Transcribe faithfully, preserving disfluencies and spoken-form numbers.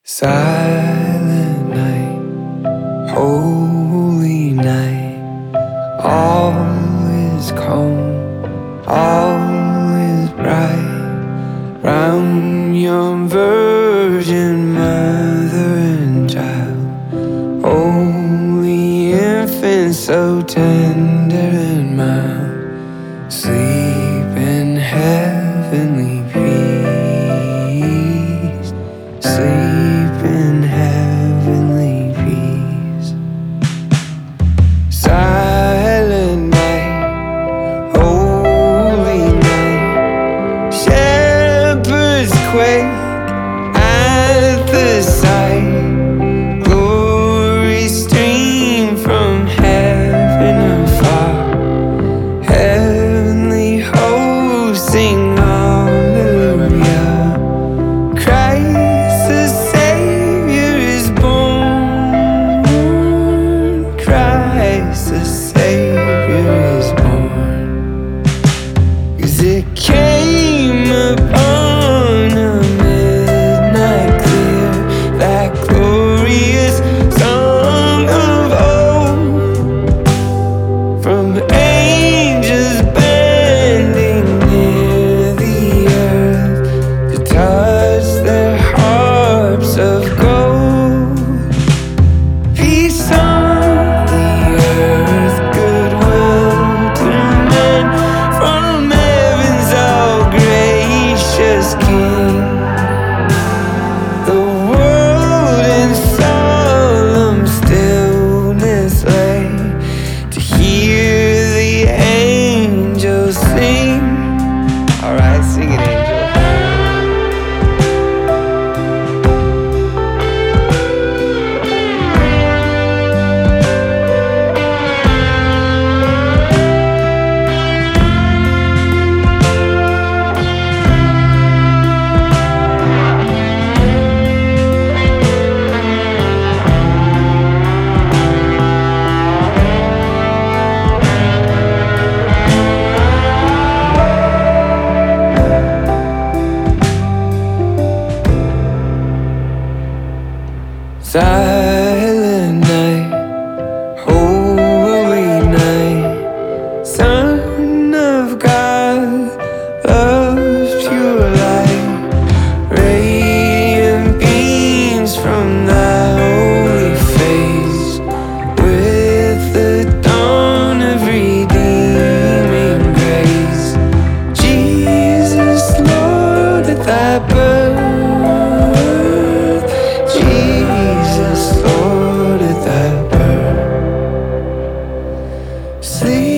Silent night, holy night, all is calm, all is bright. Round your virgin mother and child, holy infant, so tender and mild, sleep in heavenly peace, sleep in heavenly peace. Silent night, holy night, shepherds quake at the sight, glory stream from heaven afar, heavenly hosts sing hallelujah. Christ the Savior is born, Christ the Savior is born. 'Cause it came upon a midnight clear, that glorious song of old, from angels bending near the earth to touch their harps of gold. Peace on the earth, goodwill to men, from heaven's all gracious King. The world in solemn stillness lay to hear the angels sing. All right, sing it, angels. Silent night, holy night, Son of God, love's pure light, radiant beams from thy holy face, with the dawn of redeeming grace. Jesus, Lord, at thy birth, Jesus, Lord, at thy birth, sleep